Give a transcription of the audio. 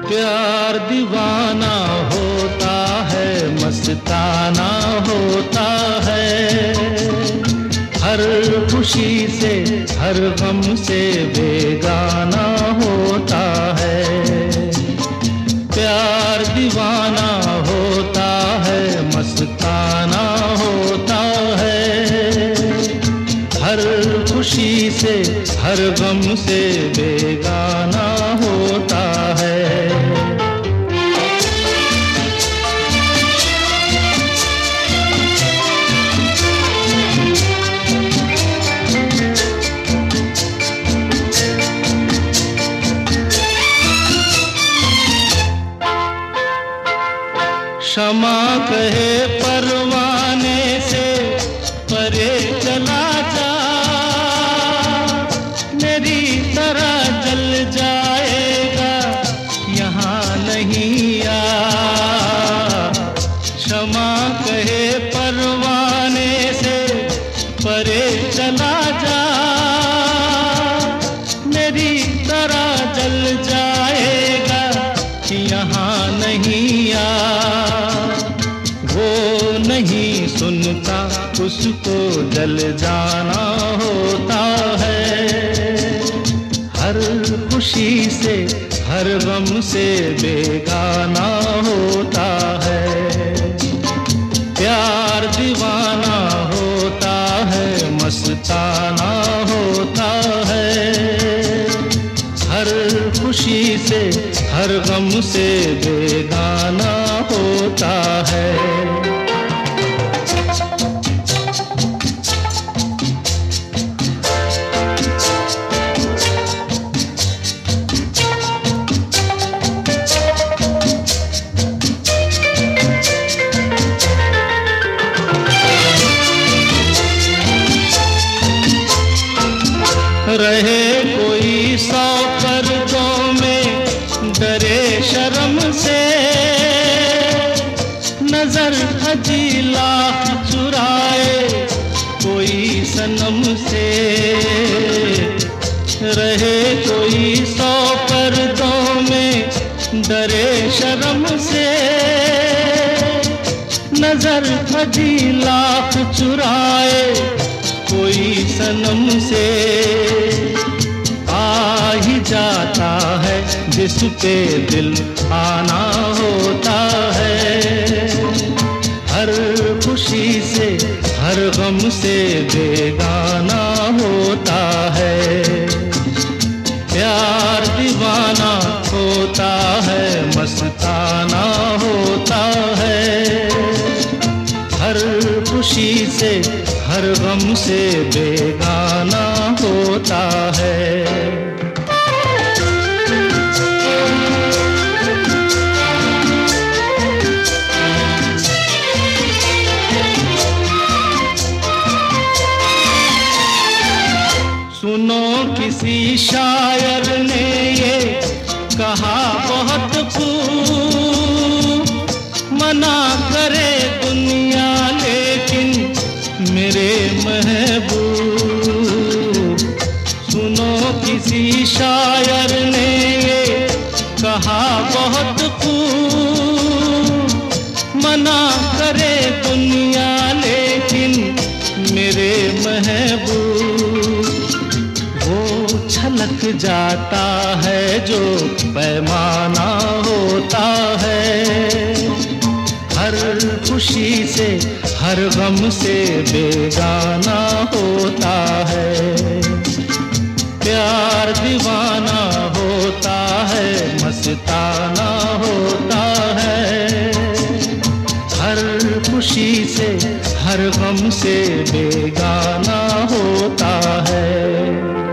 प्यार दीवाना होता है, मस्ताना होता है। हर खुशी से हर गम से बेगाना होता है। प्यार दीवाना होता है, मस्ताना होता है। हर खुशी से हर गम से बेगाना होता है। क्षमा कहे परवाने से परे चला जा, मेरी तरह जल जाएगा यहाँ नहीं आ। क्षमा कहे परवाने से परे चला जा, मेरी तरह जल जाएगा यहाँ नहीं आ। वो नहीं सुनता, उसको जल जाना होता है। हर खुशी से हर गम से बेगाना होता है। प्यार दीवाना होता है, मस्ताना होता है। हर खुशी से हर गम से बेगाना होता है। रहे कोई 100 पर्दों में, डरे शर्म से, नजर हजी लाख चुराए कोई सनम से। रहे कोई 100 पर्दों में, डरे शर्म से, नजर हजी लाख चुराए कोई सनम से। आ ही जाता है जिस पे दिल आना होता है। हर खुशी से हर गम से बेगाना होता है। प्यार दीवाना होता है, मस्ताना होता है। हर खुशी से हर गम से बेगाना होता है। सुनो किसी शायर ने ये कहा बहुत खूब, मना करे दुनिया लेकिन मेरे महबूब। सुनो किसी शायर ने ये कहा बहुत खूब, मना करे दुनिया लेकिन मेरे महबूब। वो छलक जाता है जो पैमाना होता है। हर खुशी से हर गम से बेगाना होता है। प्यार दीवाना होता है, मस्ताना होता है। हर खुशी से हर गम से बेगाना होता है।